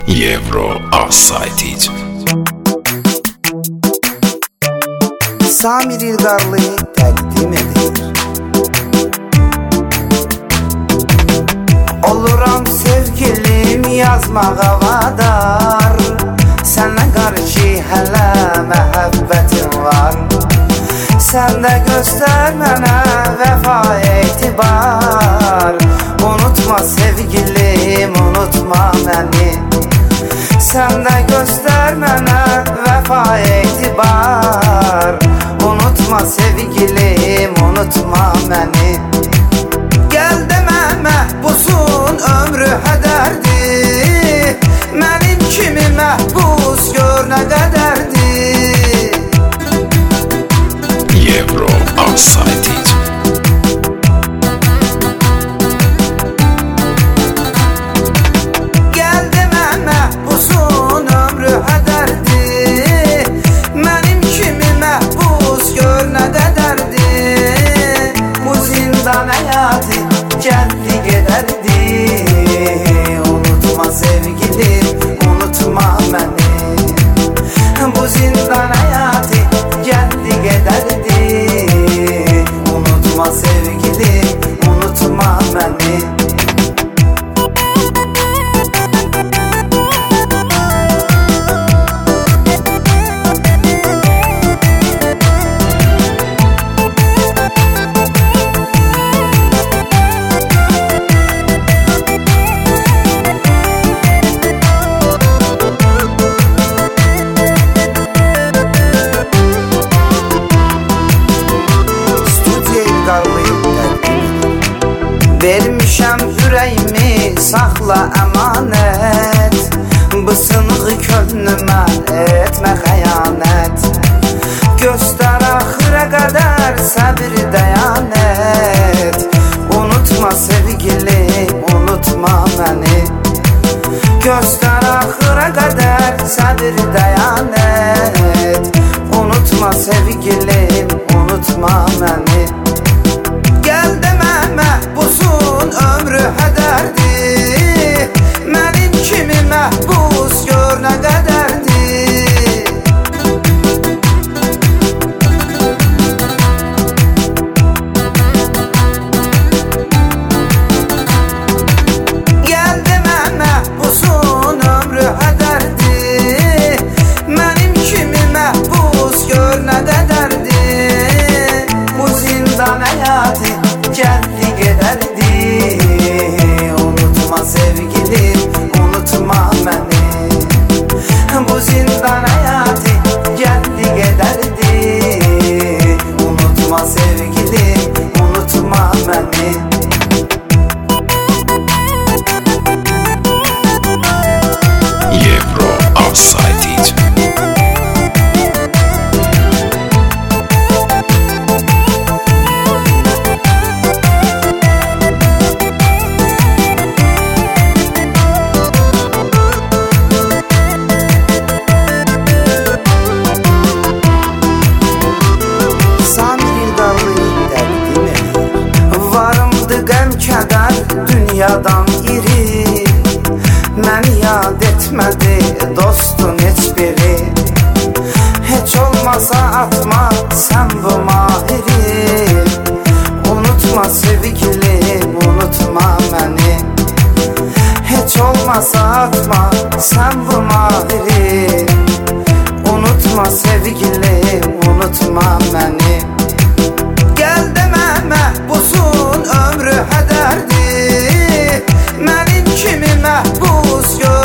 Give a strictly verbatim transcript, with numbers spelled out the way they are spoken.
Evro Offside. Samir İlgarlı təqdim edir. Oluram sevgilim yazmağa vadar, səndən qarşı hələ məhəbbətim var. Sən də göstər mənə vəfa etibar, unutma sevgilim, unutma məni. Sən də göstər mənə vəfa etibar, unutma sevgilim, unutma məni. Gəl demə məhbusun ömrü hədərdir, mənim kimi məhbus gör nə qədərdir. Evro Offside. Gəldi gedərdi, unutma sevgilim, unutma məni. Bu zindan həyatı gəldi gedərdi, unutma sevgilim, unutma məni. Vermişəm ürəyimi, saxla əmanət, bu sınığı könlümə etmə xəyanət. Göstər axıra qədər səbir dəyanət, unutma sevgilim, unutma məni. Göstər axıra qədər səbir dəyanət, unutma sevgilim, unutma məni. Gəl demə məhbusun ömrü hədərdir, mənim kimi məhbus gör nə qədərdir. Gəl demə məhbusun ömrü hədərdir, mənim kimi məhbus gör nə qədərdir. Bu zindan həyatı gəldi gedərdi, unutma sevgilim, unutma məni. Bu zindan həyatı gəldi gedərdi, unutma sevgilim, unutma məni. Evro Offside. Dünyadan iri məni yad etmədi dostun heç biri. Heç olmasa atma sən bu mahiri, unutma sevgilim, unutma məni. Heç olmasa atma sən bu mahiri, unutma sevgilim, unutma məni. Gəl demə məhbusun ömrü hədərdir, mənim kimi məhbus gör